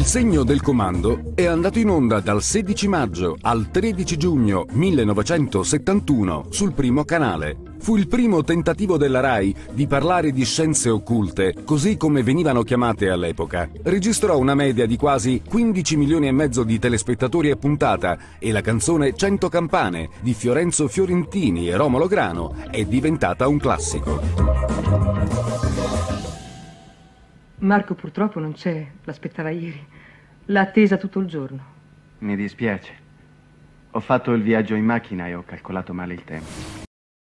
Segno del comando è andato in onda dal 16 maggio al 13 giugno 1971 sul primo canale. Fu il primo tentativo della RAI di parlare di scienze occulte, così come venivano chiamate all'epoca. Registrò una media di quasi 15 milioni e mezzo di telespettatori a puntata e la canzone 100 campane di Fiorenzo Fiorentini e Romolo Grano è diventata un classico. Marco purtroppo non c'è, l'aspettava ieri. L'ha attesa tutto il giorno. Mi dispiace. Ho fatto il viaggio in macchina e ho calcolato male il tempo.